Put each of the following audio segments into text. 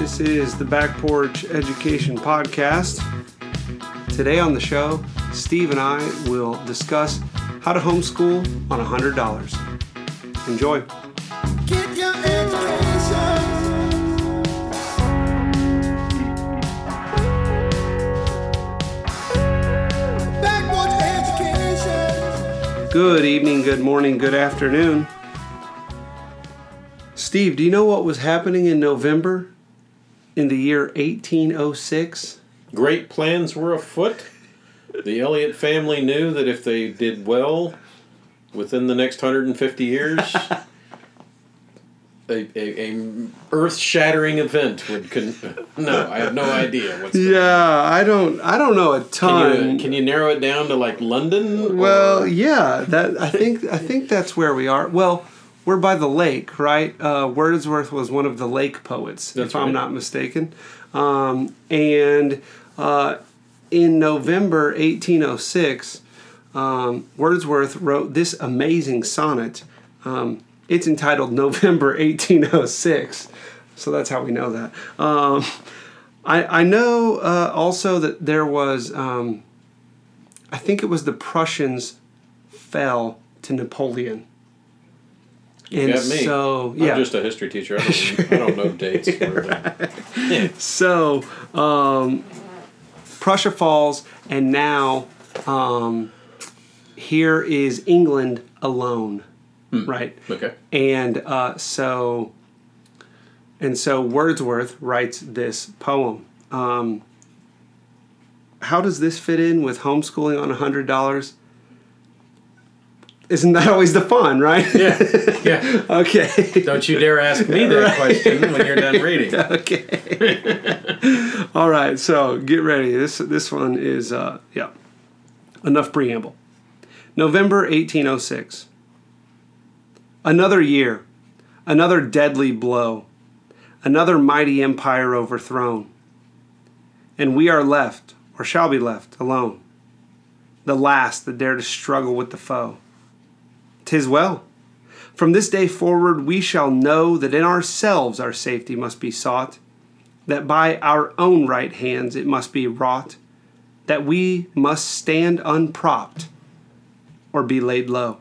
This is the Back Porch Education Podcast. Today on the show, Steve and I will discuss how to homeschool on $100. Enjoy. Get your education. Back Porch Education. Good evening, good morning, good afternoon. Steve, do you know what was happening in November in the year 1806? Great plans were afoot. The Elliott family knew that if they did well within the next 150 years, a earth-shattering event would. No, I have no idea what's going on. Yeah, I don't know a ton. Can you narrow it down to like London? Well, yeah, I think that's where we are. Well, we're by the lake, right? Wordsworth was one of the lake poets, if I'm not mistaken. And in November 1806, Wordsworth wrote this amazing sonnet. It's entitled November 1806, so that's how we know that. I know also that there was, I think it was the Prussians fell to Napoleon. You got me. So, yeah. I'm just a history teacher. I don't know dates. Right. So, Prussia falls, and now here is England alone, right? Okay. And so Wordsworth writes this poem. How does this fit in with homeschooling on $100? Isn't that always the fun, right? Yeah. Okay. Don't you dare ask me that question when you're done reading. Okay. All right, so get ready. This one is, enough preamble. November 1806. Another year, another deadly blow, another mighty empire overthrown. And we are left, or shall be left, alone. The last that dare to struggle with the foe. 'Tis well. From this day forward we shall know that in ourselves our safety must be sought, that by our own right hands it must be wrought, that we must stand unpropped or be laid low.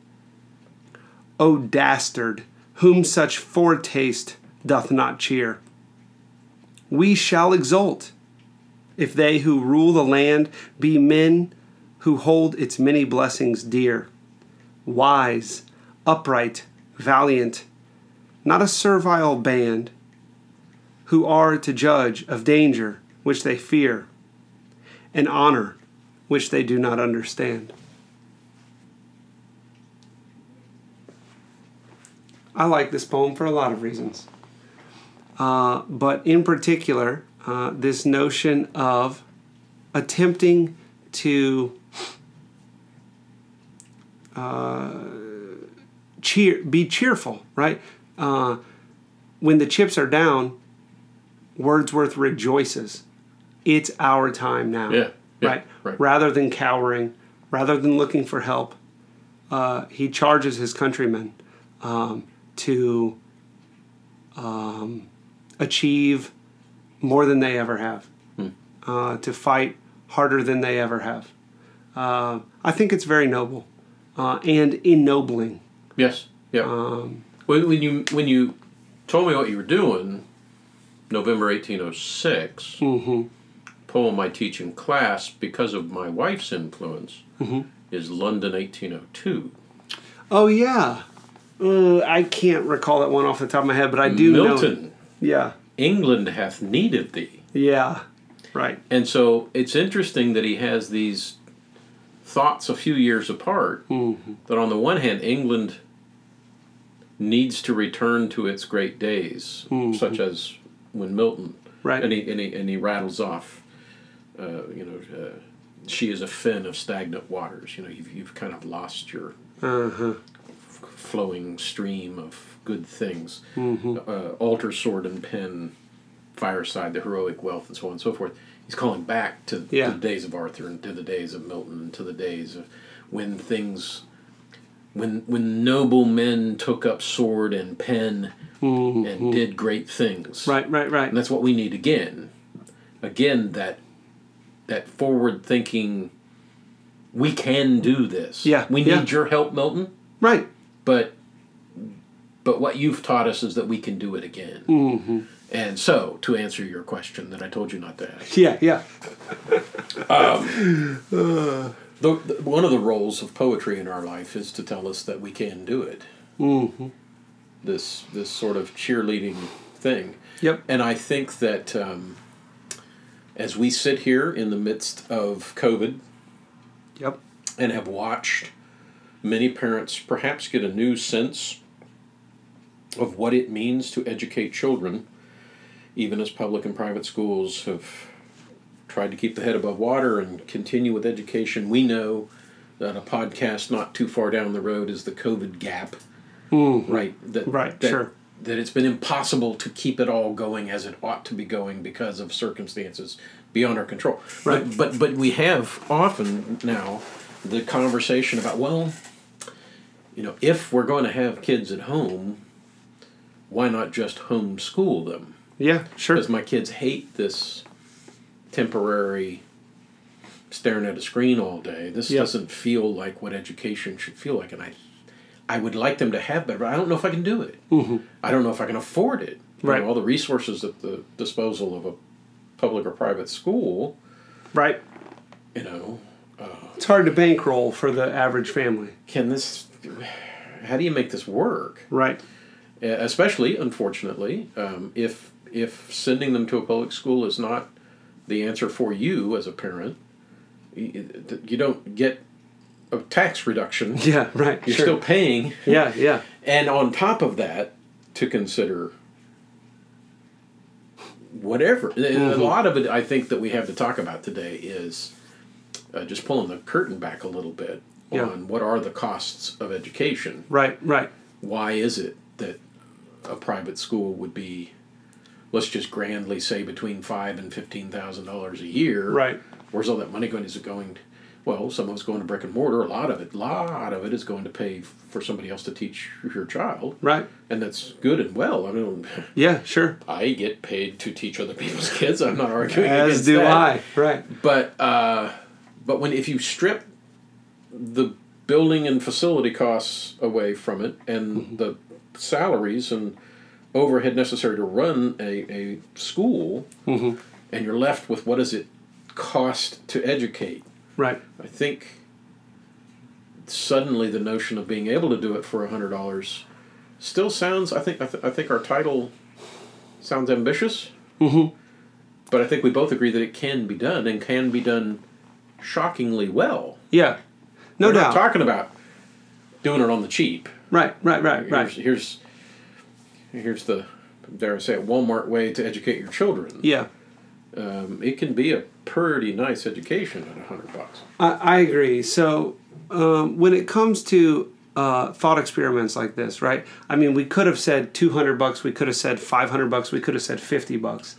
O dastard, whom such foretaste doth not cheer, we shall exult, if they who rule the land be men who hold its many blessings dear, wise, upright, valiant, not a servile band, who are to judge of danger which they fear, and honor which they do not understand. I like this poem for a lot of reasons. But in particular, this notion of attempting to be cheerful, right? When the chips are down, Wordsworth rejoices. It's our time now, right? Rather than cowering, rather than looking for help, he charges his countrymen to achieve more than they ever have, to fight harder than they ever have. I think it's very noble. And ennobling. Yes. Yeah. When you told me what you were doing, November 1806, poem I teach in class because of my wife's influence is London 1802. Oh yeah, I can't recall that one off the top of my head, but I do know. Milton. Yeah. England hath need of thee. Yeah. Right. And so it's interesting that he has these thoughts a few years apart, that on the one hand, England needs to return to its great days, such as when Milton, right, and he rattles off, she is a fin of stagnant waters. You've kind of lost your flowing stream of good things. Altar, sword, and pen, fireside, the heroic wealth, and so on and so forth. He's calling back to the days of Arthur and to the days of Milton and to the days of when things when noble men took up sword and pen and did great things. Right. And that's what we need again. Again, that forward thinking, we can do this. Yeah, We need your help, Milton. Right. But what you've taught us is that we can do it again. Mm-hmm. And so, to answer your question that I told you not to ask. Yeah. One of the roles of poetry in our life is to tell us that we can do it. Mm-hmm. This sort of cheerleading thing. Yep. And I think that as we sit here in the midst of COVID Yep. and have watched many parents perhaps get a new sense of what it means to educate children, even as public and private schools have tried to keep the head above water and continue with education. We know that a podcast not too far down the road is the COVID gap, right? Sure. That it's been impossible to keep it all going as it ought to be going because of circumstances beyond our control. Right. But we have often now the conversation about, well, if we're going to have kids at home, why not just homeschool them? Yeah, sure. Because my kids hate this temporary staring at a screen all day. This doesn't feel like what education should feel like, and I would like them to have better, but I don't know if I can do it. Mm-hmm. I don't know if I can afford it. Right. All the resources at the disposal of a public or private school, Right. It's hard to bankroll for the average family. how do you make this work? Right. Especially, unfortunately, if sending them to a public school is not the answer for you as a parent, you don't get a tax reduction. Yeah, right. You're sure. still paying. Yeah. And on top of that, to consider whatever. A lot of it, I think, that we have to talk about today is just pulling the curtain back a little bit on what are the costs of education. Right. Why is it that a private school would be, let's just grandly say, between $5,000 and $15,000 a year? Right. Where's all that money going? Is it going? Well, some of it's going to brick and mortar. A lot of it is going to pay for somebody else to teach your child. Right. And that's good and well. I mean, Yeah, sure. I get paid to teach other people's kids. I'm not arguing As against do that. I. Right. But if you strip the building and facility costs away from it and the salaries and overhead necessary to run a school, and you're left with what does it cost to educate? Right. I think suddenly the notion of being able to do it for $100 still sounds. I think our title sounds ambitious. But I think we both agree that it can be done and can be done shockingly well. Yeah. No We're doubt. not talking about doing it on the cheap. Right. Here's the, dare I say it, Walmart way to educate your children. Yeah. It can be a pretty nice education at $100. I agree. So when it comes to thought experiments like this, right? I mean, we could have said $200. We could have said $500. We could have said $50.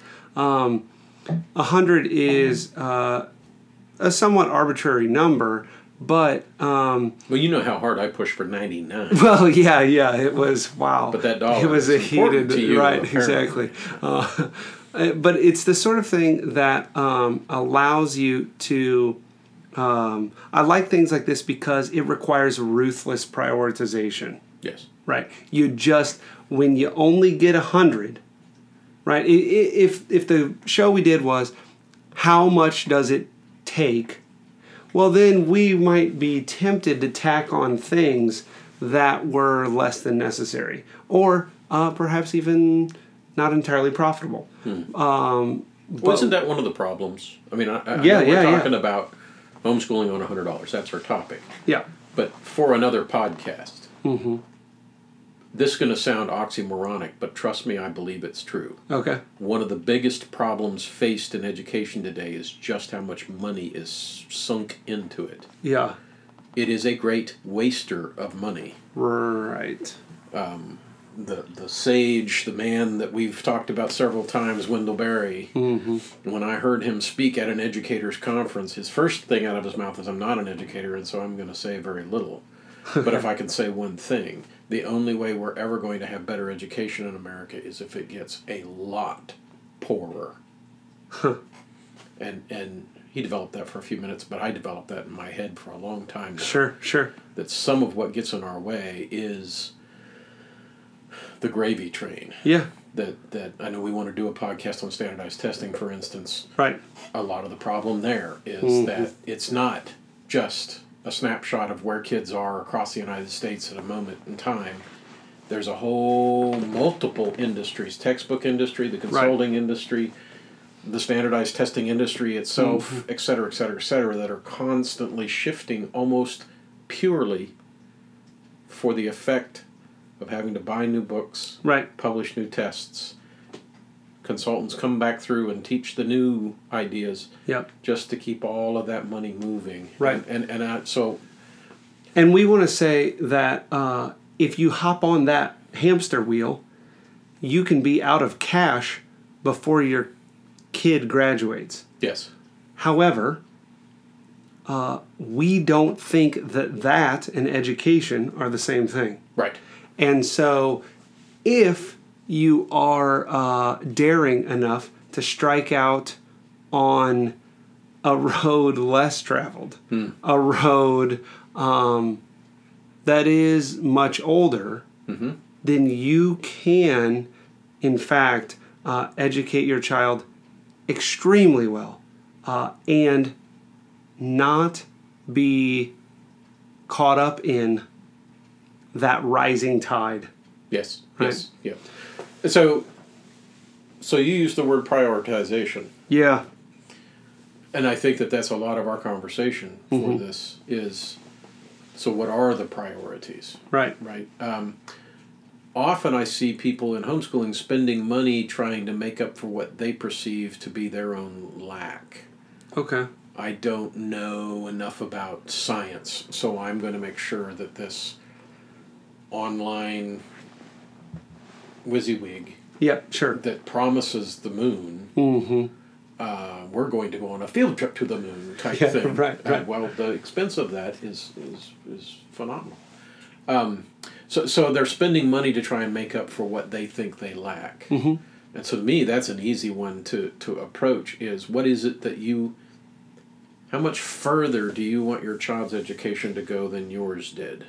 100 is a somewhat arbitrary number, but Well, you know how hard I pushed for 99. well, yeah, it was wow. But that dollar it was is a important heated to you, right, apparently. exactly. But it's the sort of thing that allows you to. I like things like this because it requires ruthless prioritization. Yes. Right. You just when you only get 100, right? If the show we did was how much does it take? Well, then we might be tempted to tack on things that were less than necessary, or perhaps even not entirely profitable. Wasn't that one of the problems? I mean, I Yeah, know we're yeah. talking about homeschooling on $100. That's our topic. Yeah. But for another podcast, this is going to sound oxymoronic, but trust me, I believe it's true. Okay. One of the biggest problems faced in education today is just how much money is sunk into it. Yeah. It is a great waster of money. Right. The sage, the man that we've talked about several times, Wendell Berry, when I heard him speak at an educators conference, his first thing out of his mouth is, I'm not an educator, and so I'm going to say very little. But if I can say one thing, the only way we're ever going to have better education in America is if it gets a lot poorer. And he developed that for a few minutes, but I developed that in my head for a long time now. Sure. That some of what gets in our way is the gravy train. Yeah. That I know we want to do a podcast on standardized testing, for instance. Right. A lot of the problem there is that it's not just a snapshot of where kids are across the United States at a moment in time. There's a whole multiple industries, textbook industry, the consulting industry, the standardized testing industry itself, et cetera, that are constantly shifting almost purely for the effect of having to buy new books, publish new tests. Consultants come back through and teach the new ideas just to keep all of that money moving. Right. And we want to say that if you hop on that hamster wheel, you can be out of cash before your kid graduates. Yes. However, we don't think that and education are the same thing. Right. And so if you are daring enough to strike out on a road less traveled, a road that is much older, then you can, in fact, educate your child extremely well and not be caught up in that rising tide. Yes. Right? Yes. Yeah. So you use the word prioritization. Yeah. And I think that that's a lot of our conversation for this is, so what are the priorities? Right. Right. Often I see people in homeschooling spending money trying to make up for what they perceive to be their own lack. Okay. I don't know enough about science, so I'm going to make sure that this online WYSIWYG that promises the moon, we're going to go on a field trip to the moon type thing. Right. Well, the expense of that is phenomenal. So they're spending money to try and make up for what they think they lack. And so to me, that's an easy one to approach is what is it that how much further do you want your child's education to go than yours did?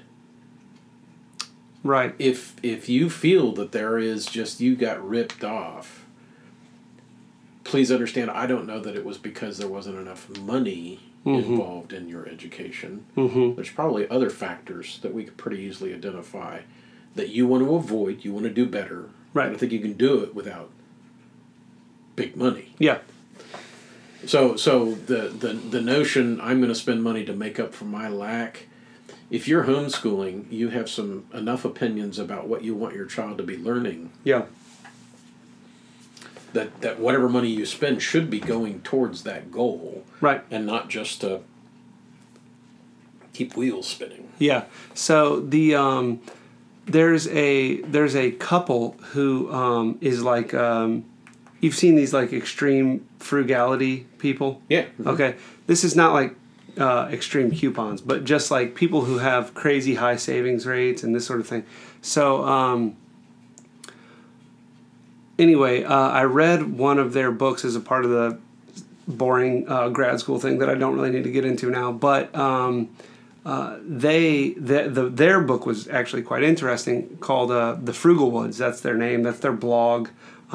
Right. If you feel that there is just you got ripped off, please understand I don't know that it was because there wasn't enough money involved in your education. There's probably other factors that we could pretty easily identify that you want to avoid, you want to do better. Right. I don't think you can do it without big money. Yeah. So the notion I'm going to spend money to make up for my lack, if you're homeschooling, you have enough opinions about what you want your child to be learning. Yeah. That whatever money you spend should be going towards that goal. Right. And not just to keep wheels spinning. Yeah. So the there's a couple who is like you've seen these like extreme frugality people. Yeah. Okay. This is not like extreme coupons, but just like people who have crazy high savings rates and this sort of thing. So anyway, I read one of their books as a part of the boring grad school thing that I don't really need to get into now, but their book was actually quite interesting, called The Frugal Woods. That's their name. That's their blog.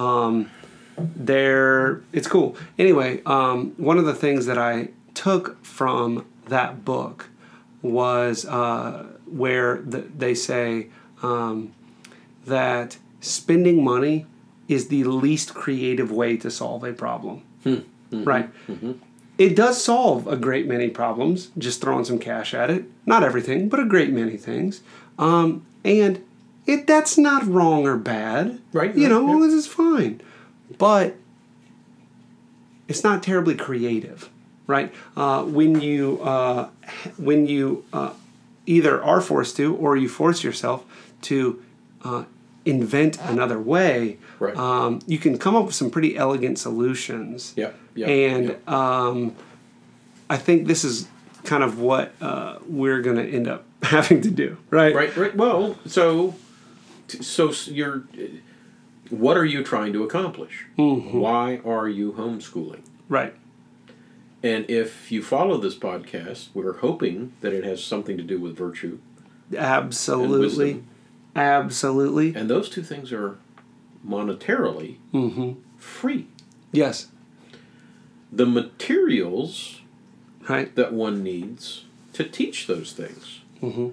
It's cool. Anyway, one of the things that I took from that book was where they say that spending money is the least creative way to solve a problem. Right? It does solve a great many problems, just throwing some cash at it. Not everything, but a great many things. And that's not wrong or bad. Right. This is fine. But it's not terribly creative, right? When you either are forced to or you force yourself to invent another way, right. You can come up with some pretty elegant solutions. Yeah. And I think this is kind of what we're going to end up having to do, right? Right. Well, so you're. What are you trying to accomplish? Mm-hmm. Why are you homeschooling? Right. And if you follow this podcast, we're hoping that it has something to do with virtue. Absolutely. And wisdom. Absolutely. And those two things are monetarily free. Yes. The materials Right. that one needs to teach those things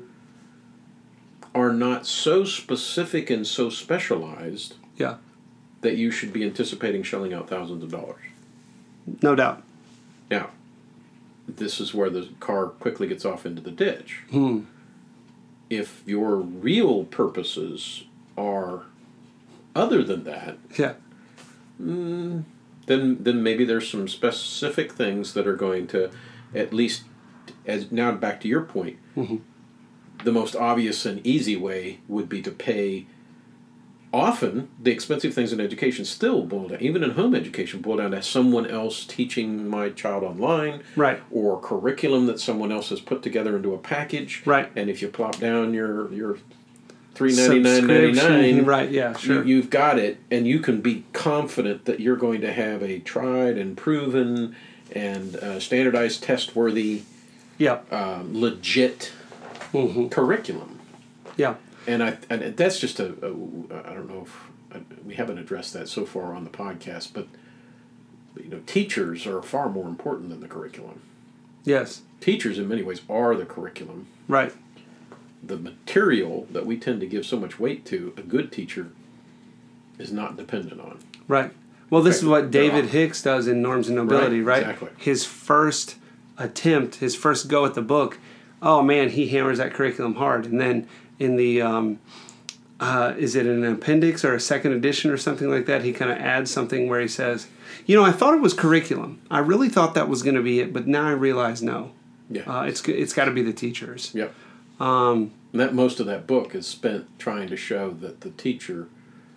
are not so specific and so specialized Yeah. that you should be anticipating shelling out thousands of dollars. No doubt. Now, this is where the car quickly gets off into the ditch. If your real purposes are other than that, Yeah. then maybe there's some specific things that are going to, at least, as now back to your point, the most obvious and easy way would be to pay. Often, the expensive things in education still boil down, even in home education, boil down to someone else teaching my child online, Right. or curriculum that someone else has put together into a package. Right. And if you plop down your Subscription. $399.99, Right. Yeah. Sure. you've got it, and you can be confident that you're going to have a tried and proven and standardized, test-worthy, yeah. legit curriculum. Yeah. And that's just I don't know if we haven't addressed that so far on the podcast, but teachers are far more important than the curriculum. Yes. Teachers, in many ways, are the curriculum. Right. The material that we tend to give so much weight to, a good teacher is not dependent on. Right. Well, this is what They're David off. Hicks does in Norms and Nobility, right? Exactly. His first attempt, his first go at the book, oh man, he hammers that curriculum hard. And then in the, is it an appendix or a second edition or something like that, he kind of adds something where he says, I thought it was curriculum. I really thought that was going to be it, but now I realize no. Yeah. It's got to be the teachers. Yep. And that most of that book is spent trying to show that the teacher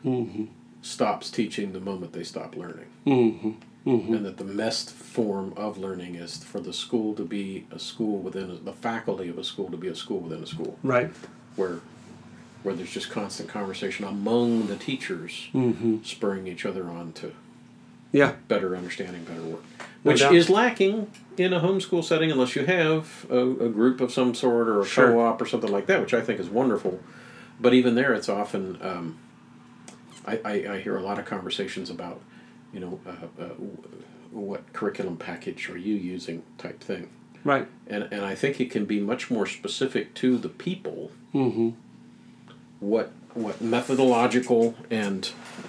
stops teaching the moment they stop learning. And that the best form of learning is for the school to be a school within the faculty of a school to be a school within a school. Right. Where there's just constant conversation among the teachers, spurring each other on to better understanding, better work. Which is lacking in a homeschool setting unless you have a group of some sort or a co-op or something like that, which I think is wonderful. But even there, it's often, I hear a lot of conversations about, what curriculum package are you using type thing. Right. And I think it can be much more specific to the people. What methodological and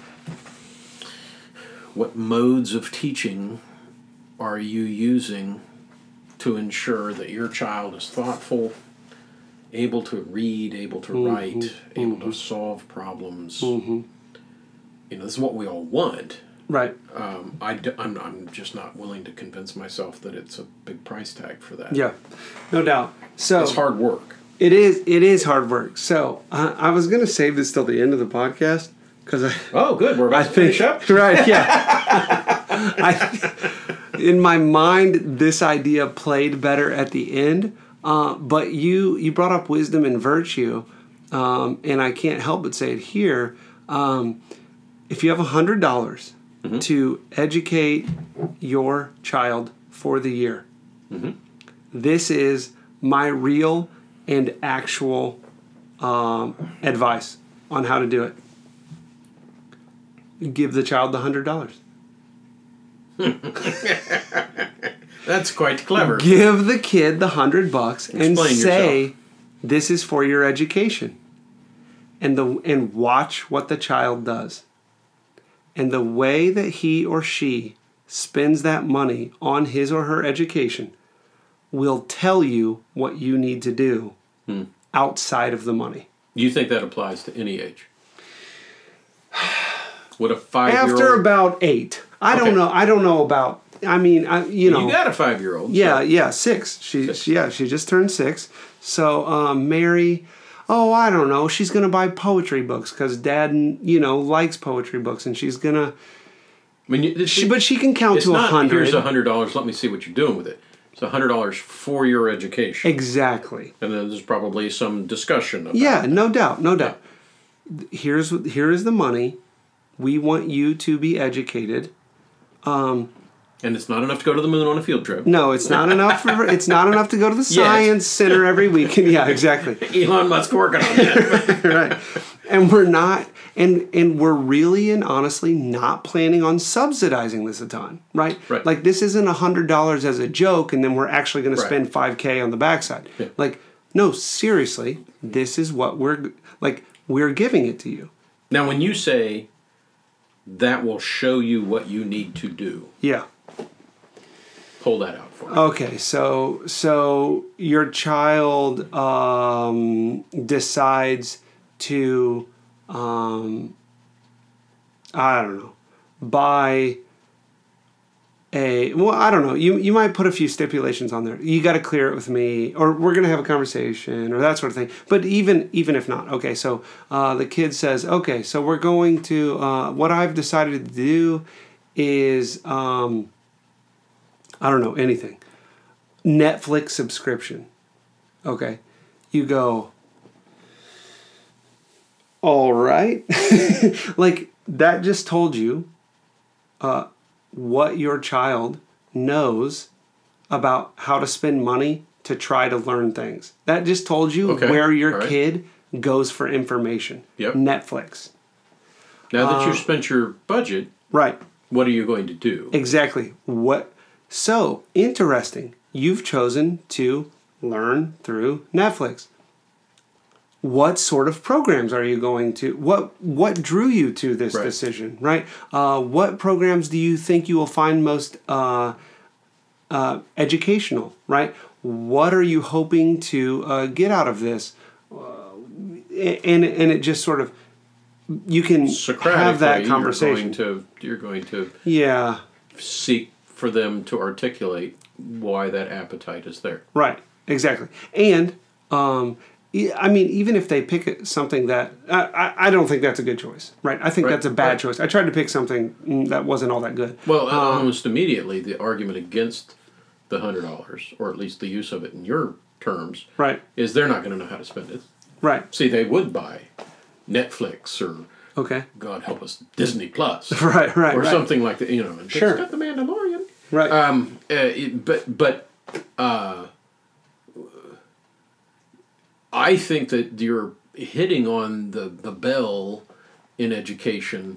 what modes of teaching are you using to ensure that your child is thoughtful, able to read, able to write, able to solve problems? This is what we all want. Right. I'm just not willing to convince myself that it's a big price tag for that. Yeah, no doubt. So it's hard work. It is hard work. So I was going to save this till the end of the podcast because Oh, good. We're about to finish up. Right. Yeah. In my mind, this idea played better at the end. But you brought up wisdom and virtue, and I can't help but say it here. If you have $100 to educate your child for the year, this is my real and actual advice on how to do it. Give the child the $100. That's quite clever. Give the kid the $100 and Explain say, yourself. "This is for your education," and watch what the child does. And the way that he or she spends that money on his or her education will tell you what you need to do outside of the money. You think that applies to any age? Would a 5-year-old... After about 8. I don't know. I don't know about... I mean, you know... You got a 5-year-old. Yeah, 6. She just turned 6. So, Mary... Oh, I don't know. She's going to buy poetry books because Dad, likes poetry books, and she's going to... I mean, but she can count to 100. Here's $100. Let me see what you're doing with it. It's $100 for your education. Exactly. And then there's probably some discussion about Yeah, it. no doubt, no doubt. Here is the money. We want you to be educated. And it's not enough to go to the moon on a field trip. No, it's not enough. It's not enough to go to the science center every weekend. Yeah, exactly. Elon Musk working on that. Right. And we're not, and we're really and honestly not planning on subsidizing this a ton, right? Right. Like this isn't $100 as a joke, and then we're actually going to Right. spend $5K on the backside. Yeah. Like, no, seriously, this is what we're giving it to you. Now, when you say that will show you what you need to do, Yeah. pull that out for me. Okay, so your child decides to I don't know, buy I don't know. You might put a few stipulations on there. You got to clear it with me, or we're gonna have a conversation, or that sort of thing. But even if not, okay. So the kid says, okay, so we're going to. What I've decided to do is I don't know anything. Netflix subscription. Okay, you go. All right, like that just told you. What your child knows about how to spend money to try to learn things. That just told you Okay. where your All right. kid goes for information. Yep. Netflix. Now that you've spent your budget, Right. what are you going to do? Exactly. So, interesting. You've chosen to learn through Netflix. What sort of programs are you going to? What drew you to this Right. decision? Right. What programs do you think you will find most educational? Right. What are you hoping to get out of this? And it just sort of you can have that conversation. You're going to Yeah. seek for them to articulate why that appetite is there. Right. Exactly. And I mean, even if they pick something that I don't think that's a good choice, right? I think Right, that's a bad right. choice. I tried to pick something that wasn't all that good. Well, almost immediately, the argument against the $100, or at least the use of it in your terms, Right, is they're not going to know how to spend it. right, See, they would buy Netflix or, okay, God help us, Disney Plus, right, right, or right, something like that. You know, and Sure. it's got the Mandalorian. right, But I think that you're hitting on the bell in education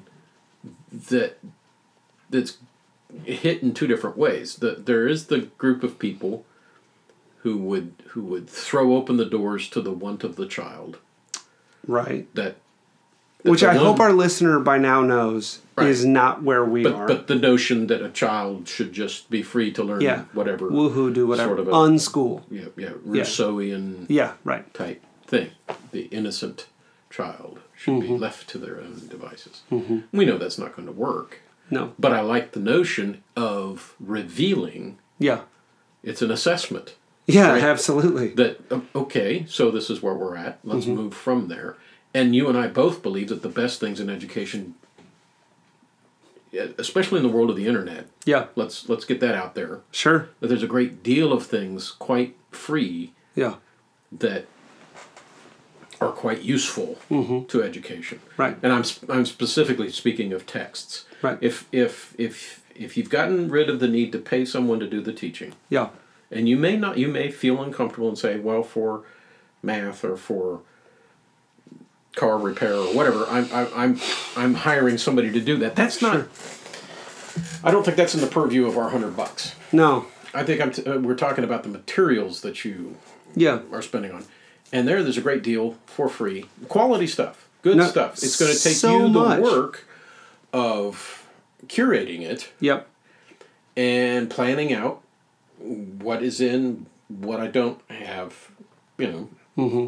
that's hit in two different ways. There is the group of people who would throw open the doors to the want of the child. right. That Which the I hope one- our listener by now knows Right. is not where we are. But the notion that a child should just be free to learn Yeah. whatever Woohoo, do whatever. sort of a Unschool. Rousseauian Yeah, right. type thing. The innocent child should be left to their own devices. We know that's not going to work. No. But I like the notion of revealing Yeah. it's an assessment. Yeah, Right. absolutely. That, okay, so this is where we're at. Let's move from there. And you and I both believe that the best things in education, especially in the world of the internet, Yeah, let's get that out there, sure. that there's a great deal of things quite free Yeah, that are quite useful to education. Right. And I'm specifically speaking of texts. Right. If you've gotten rid of the need to pay someone to do the teaching, yeah, and you may feel uncomfortable and say, well, for math or for car repair or whatever, I'm hiring somebody to do that. That's not. I don't think that's in the purview of our $100. no, I think we're talking about the materials that you yeah, are spending on, and there's a great deal for free, quality stuff, good No, stuff. It's going to take so you the much. work of curating it yep, and planning out what is in, what I don't have, you know.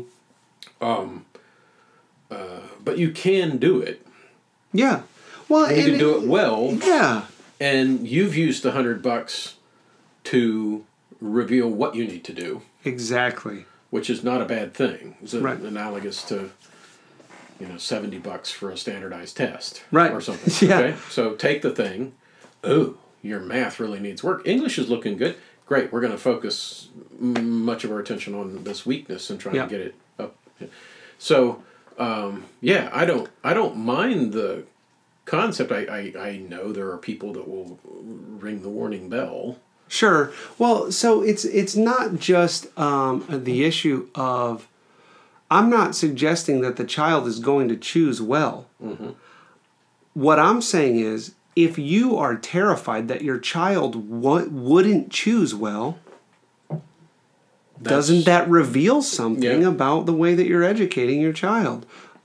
But you can do it. yeah. Well, And you can do it well. Yeah, And you've used the $100 to reveal what you need to do, exactly. which is not a bad thing. It's Right. analogous to, $70 for a standardized test, Right. or something. Yeah. Okay, so take the thing. Oh, your math really needs work. English is looking good. great, we're going to focus much of our attention on this weakness and try Yeah. to get it up. So, yeah, I don't mind the concept. I know there are people that will ring the warning bell. Sure. Well, so it's not just the issue of. I'm not suggesting that the child is going to choose well. Mm-hmm. What I'm saying is, if you are terrified that your child wouldn't choose well, doesn't that reveal something Yeah. about the way that you're educating your child?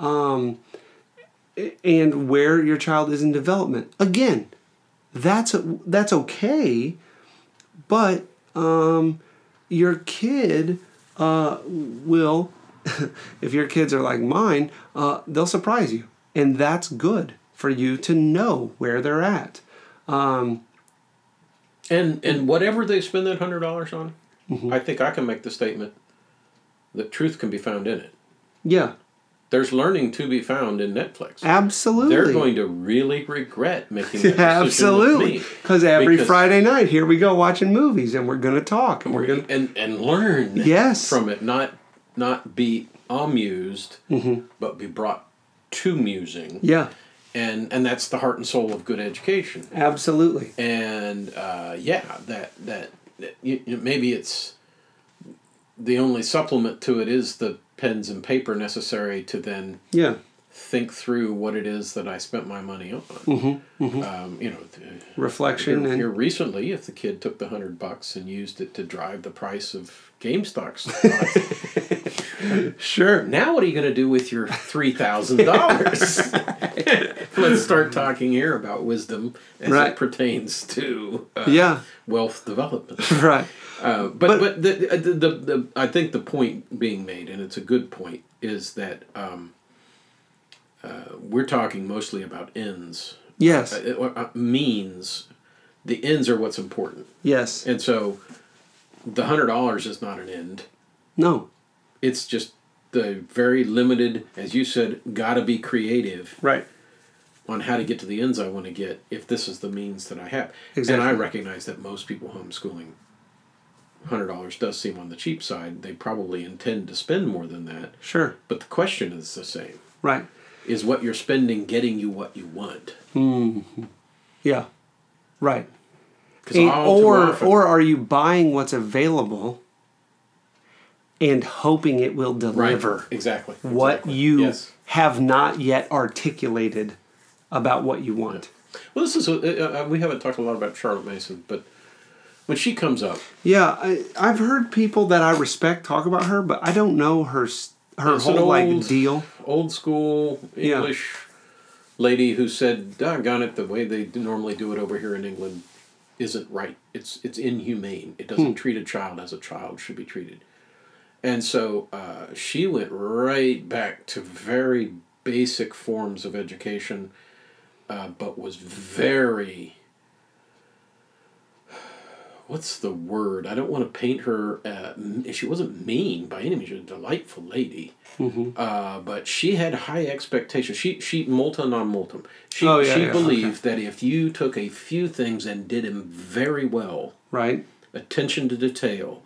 And where your child is in development? Again, that's okay, but your kid will, if your kids are like mine, they'll surprise you, and that's good for you to know where they're at. And whatever they spend that $100 on, I think I can make the statement that truth can be found in it. Yeah, There's learning to be found in Netflix. absolutely. They're going to really regret making that decision Absolutely, with me. because every Friday night here we go watching movies, and we're going to talk, and we're going to and learn Yes. from it, not be amused, but be brought to musing. yeah, And that's the heart and soul of good education. absolutely. And maybe it's the only supplement to it is the pens and paper necessary to then Yeah, think through what it is that I spent my money on. reflection Here and recently, if the kid took the $100 and used it to drive the price of GameStop stock, sure. now what are you going to do with your $3,000? Let's start talking here about wisdom as Right. it pertains to Yeah, wealth development. right. But the I think the point being made, and it's a good point, is that we're talking mostly about ends. Yes, Means. The ends are what's important. yes. And so the $100 is not an end. No, It's just the very limited, as you said, gotta be creative right. on how to get to the ends I want to get if this is the means that I have. Exactly. And I recognize that most people homeschooling, $100 does seem on the cheap side. They probably intend to spend more than that. Sure, But the question is the same. right. Is what you're spending getting you what you want? Yeah, right. 'Cause all too often- Or are you buying what's available and hoping it will deliver Right, exactly. what exactly. you Yes. have not yet articulated about what you want? Well, this is we haven't talked a lot about Charlotte Mason, but when she comes up, Yeah, I've heard people that I respect talk about her, but I don't know her It's an whole like old- deal. old school Yeah. English lady who said, "Doggone it, the way they normally do it over here in England isn't right. It's inhumane. It doesn't treat a child as a child should be treated." And so she went right back to very basic forms of education, but was very. What's the word? I don't want to paint her. She wasn't mean by any means. She was a delightful lady, but she had high expectations. She multa non multum. She believed that if you took a few things and did them very well, Right? attention to detail,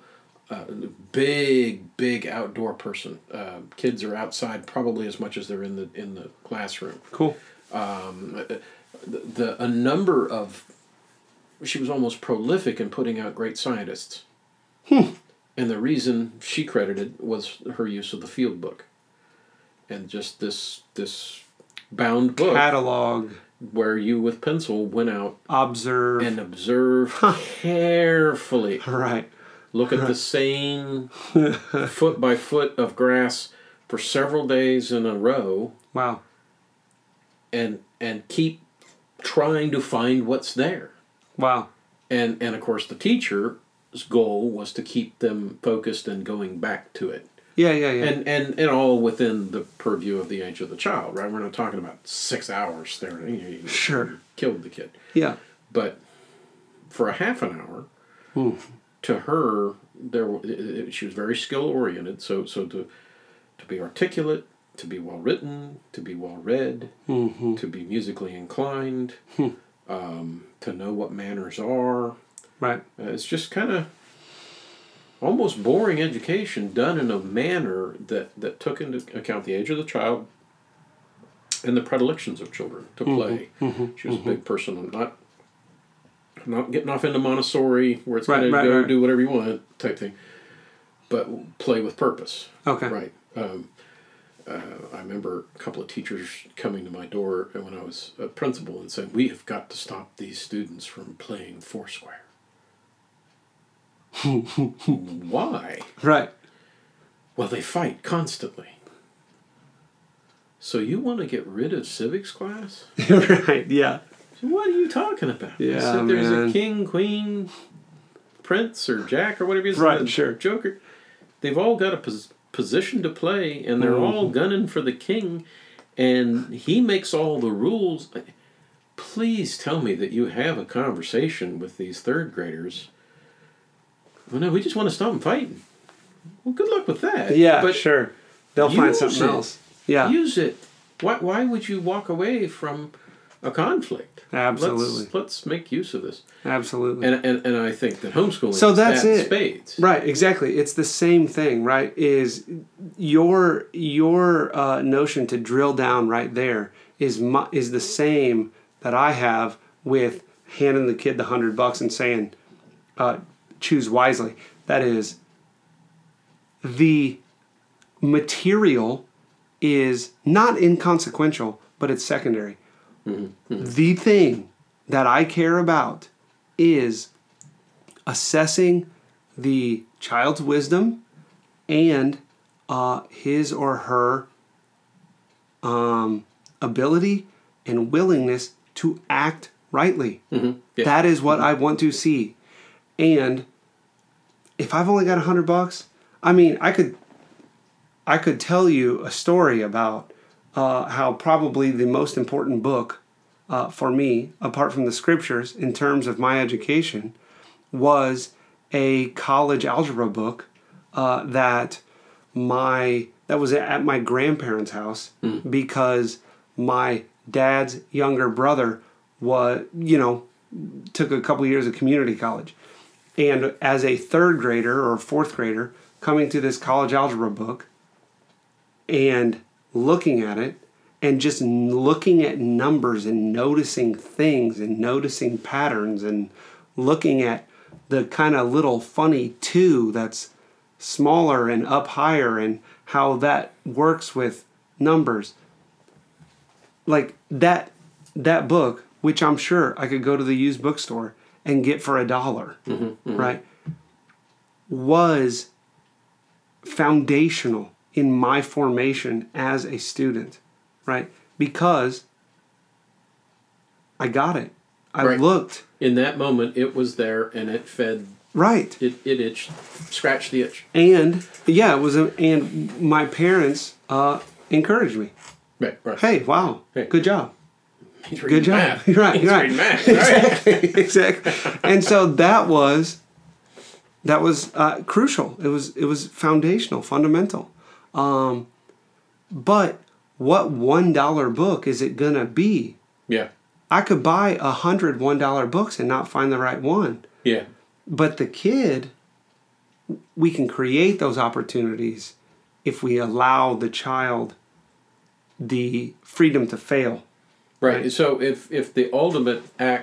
big outdoor person. Kids are outside probably as much as they're in the classroom. Cool. A number of. She was almost prolific in putting out great scientists. And the reason she credited was her use of the field book. And just this bound book Catalog, where you with pencil went out observe. and observed carefully. Right. Look at the same foot by foot of grass for several days in a row Wow. and keep trying to find what's there. Wow. And of course, the teacher's goal was to keep them focused and going back to it. Yeah. And all within the purview of the age of the child, right? We're not talking about 6 hours there. You Sure. killed the kid. Yeah. But for a half an hour, to her, she was very skill-oriented. So to be articulate, to be well-written, to be well-read, to be musically inclined, to know what manners are. Right. It's just kind of almost boring education done in a manner that took into account the age of the child and the predilections of children to play. She was a big person on not getting off into Montessori where it's going to go do whatever you want type thing, but play with purpose. Okay. Right. I remember a couple of teachers coming to my door when I was a principal and saying, "We have got to stop these students from playing Foursquare." Why? Right. Well, they fight constantly. So you want to get rid of civics class? Right, yeah. So what are you talking about? Yeah, I said there's man. a king, queen, prince, or jack, or whatever it is. Right, sure. Joker. They've all got a position to play, and they're all gunning for the king, and he makes all the rules. Please tell me that you have a conversation with these third graders. Well, no, we just want to stop them fighting. Well, good luck with that. Yeah, but sure. They'll find use something it. else. Yeah. Use it. Why would you walk away from a conflict? Absolutely. Let's make use of this. Absolutely. And I think that homeschooling So is that's that in it. spades. Right, exactly. It's the same thing, right? Is your notion to drill down right there is the same that I have with handing the kid the $100 and saying, choose wisely. That is, the material is not inconsequential, but it's secondary. The thing that I care about is assessing the child's wisdom and his or her ability and willingness to act rightly. Yeah. That is what I want to see. And if I've only got $100, I mean, I could tell you a story about how probably the most important book for me, apart from the scriptures, in terms of my education, was a college algebra book that was at my grandparents' house because my dad's younger brother took a couple years of community college. And as a third grader or fourth grader, coming to this college algebra book and looking at it and just looking at numbers and noticing things and noticing patterns and looking at the kind of little funny 2 that's smaller and up higher and how that works with numbers. Like that book, which I'm sure I could go to the used bookstore and get for $1, right, was foundational in my formation as a student, right? Because I got it. I looked. In that moment, it was there, and it fed. Right. It itched, scratched the itch. And yeah, and my parents encouraged me. Right. Hey, wow, good job. He's reading Good job. math. You're right. He's You're right. reading math. Right. Exactly. And so that was crucial. It was foundational, fundamental. But what $1 book is it gonna be? Yeah. I could buy 100 $1 books and not find the right one. Yeah. But the kid, we can create those opportunities if we allow the child the freedom to fail. Right. So if the ultimate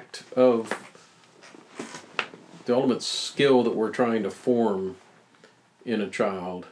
the ultimate skill that we're trying to form in a child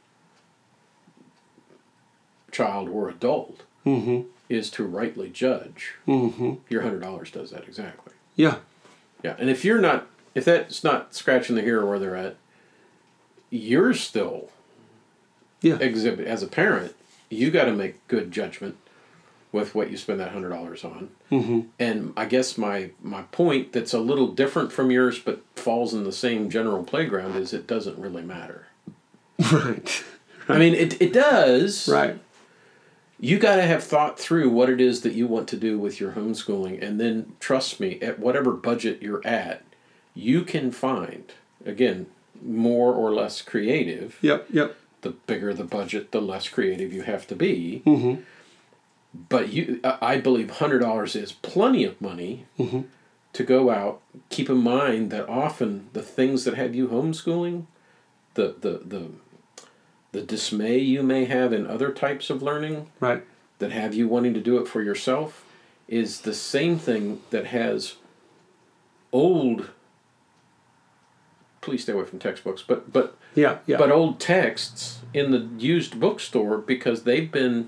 or adult is to rightly judge, your $100 does that exactly. Yeah. Yeah. And if that's not scratching the hero where they're at, you're still exhibit as a parent. You got to make good judgment with what you spend that $100 on. And I guess my point that's a little different from yours but falls in the same general playground is it doesn't really matter. Right. I mean, it does. Right. You got to have thought through what it is that you want to do with your homeschooling, and then trust me, at whatever budget you're at, you can find, again, more or less creative. Yep. The bigger the budget, the less creative you have to be. But I believe $100 is plenty of money to go out. Keep in mind that often the things that have you homeschooling the dismay you may have in other types of learning Right. that have you wanting to do it for yourself is the same thing that has old. Please stay away from textbooks, but Yeah. Yeah. but old texts in the used bookstore because they've been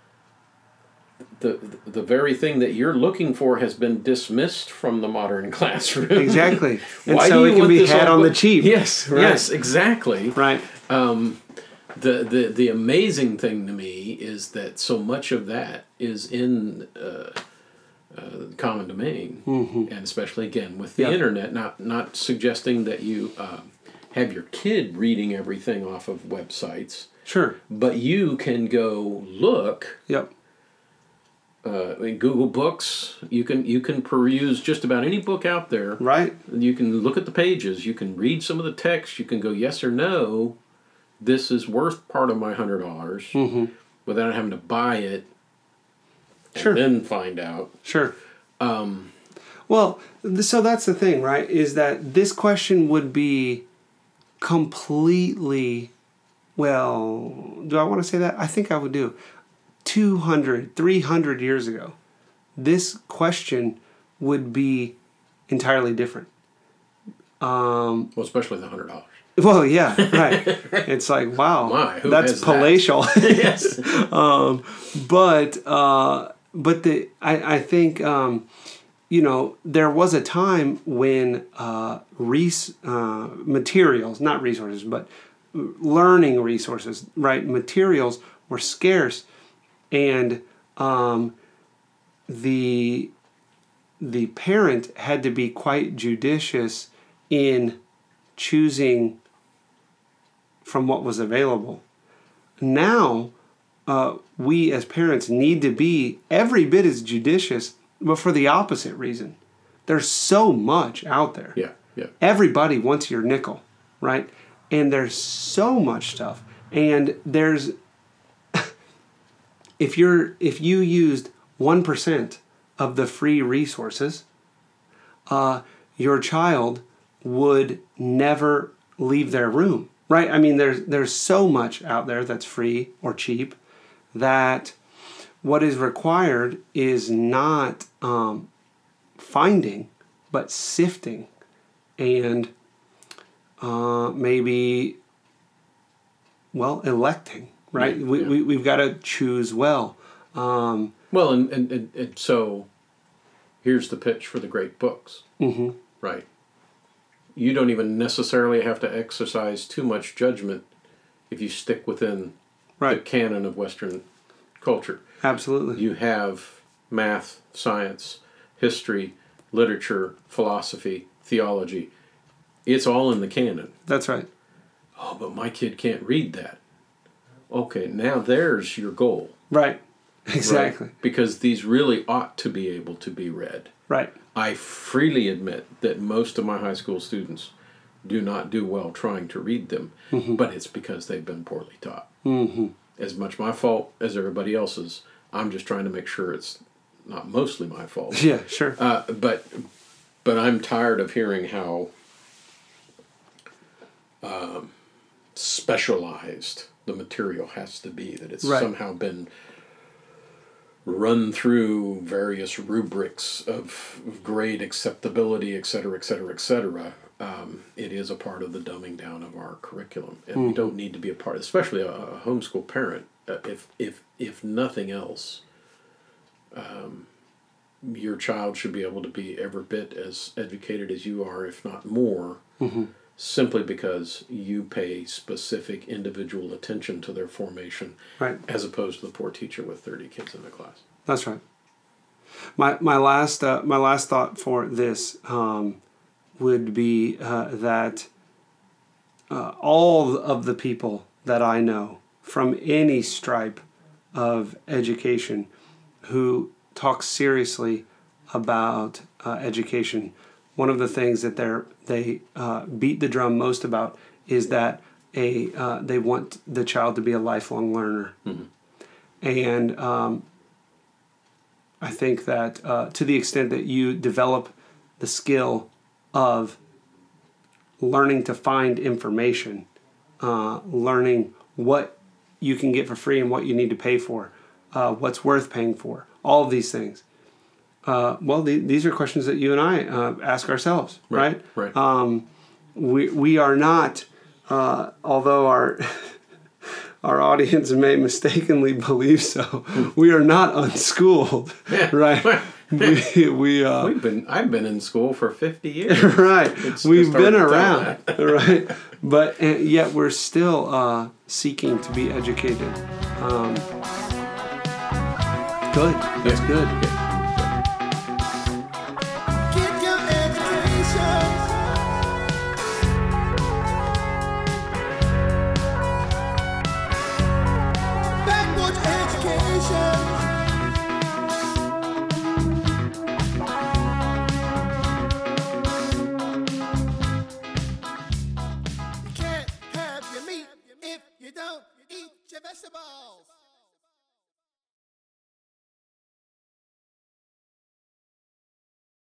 the very thing that you're looking for has been dismissed from the modern classroom. Exactly. And Why so do it you can want be this had old on the book? cheap. Yes, Right. yes, exactly. Right. The amazing thing to me is that so much of that is in common domain, and especially again with the Yeah. internet. Not suggesting that you have your kid reading everything off of websites, Sure. but you can go look. Yep. In Google Books, you can peruse just about any book out there. Right. You can look at the pages. You can read some of the text. You can go yes or no. This is worth part of my $100 without having to buy it and Sure. then find out. Sure. Well, so that's the thing, right? Is that this question would be completely, well, do I want to say that? I think I would do. 200, 300 years ago, this question would be entirely different. Well, especially the $100. Well, yeah, right. It's like, wow, My, who that's has that? palatial. Yes. But I think there was a time when materials, not resources, but learning resources, right? Materials were scarce, and the parent had to be quite judicious in choosing from what was available. Now, we as parents need to be every bit as judicious, but for the opposite reason. There's so much out there. Yeah. Yeah. Everybody wants your nickel, right? And there's so much stuff. And there's if you used 1% of the free resources, your child would never leave their room, right? I mean, there's so much out there that's free or cheap that what is required is not finding, but sifting, and maybe, well, electing, right? Yeah, We've got to choose well. Well, and so here's the pitch for the great books. Mm-hmm. Right. You don't even necessarily have to exercise too much judgment if you stick within the Right. canon of Western culture. Absolutely. You have math, science, history, literature, philosophy, theology. It's all in the canon. That's right. Oh, but my kid can't read that. Okay, now there's your goal. Right. Exactly. Right? Because these really ought to be able to be read. Right. I freely admit that most of my high school students do not do well trying to read them, but it's because they've been poorly taught. Mm-hmm. As much my fault as everybody else's. I'm just trying to make sure it's not mostly my fault. Yeah, sure. But I'm tired of hearing how specialized the material has to be, that it's Right. somehow been run through various rubrics of grade acceptability, et cetera, et cetera, et cetera. It is a part of the dumbing down of our curriculum, and we don't need to be a part, especially a homeschool parent. If nothing else, your child should be able to be every bit as educated as you are, if not more, simply because you pay specific individual attention to their formation, Right. as opposed to the poor teacher with 30 kids in the class. That's right. My last thought for this would be that all of the people that I know from any stripe of education who talk seriously about education, one of the things that they beat the drum most about is that they want the child to be a lifelong learner. And I think that to the extent that you develop the skill of learning to find information, learning what you can get for free and what you need to pay for, what's worth paying for, all of these things. These are questions that you and I ask ourselves, right? Right. We are not, although our our audience may mistakenly believe so, we are not unschooled, right? I've been in school for 50 years. Right. It's We've just hard been to tell around, that. right? But yet we're still seeking to be educated. Good. That's good.